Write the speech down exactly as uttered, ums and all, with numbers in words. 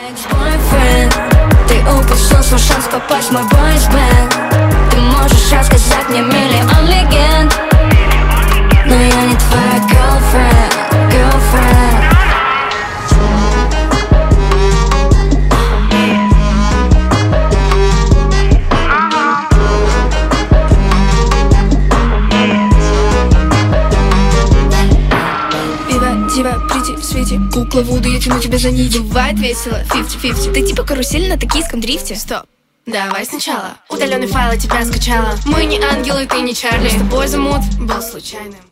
Ex-boyfriend, ты упустил свой шанс попасть в мой бойсбенд. Ты можешь рассказать мне миллион легенд, но я не твоя girlfriend, girlfriend. Дива, прийти в свете, кукла Вуду, я тяну тебя за нить. Бывает весело, пятьдесят пятьдесят. Ты типа карусель на токийском дрифте. Стоп, давай сначала. Удаленный файл, я тебя скачала. Мы не ангелы, ты не Чарли. Мы с тобой замут был случайным.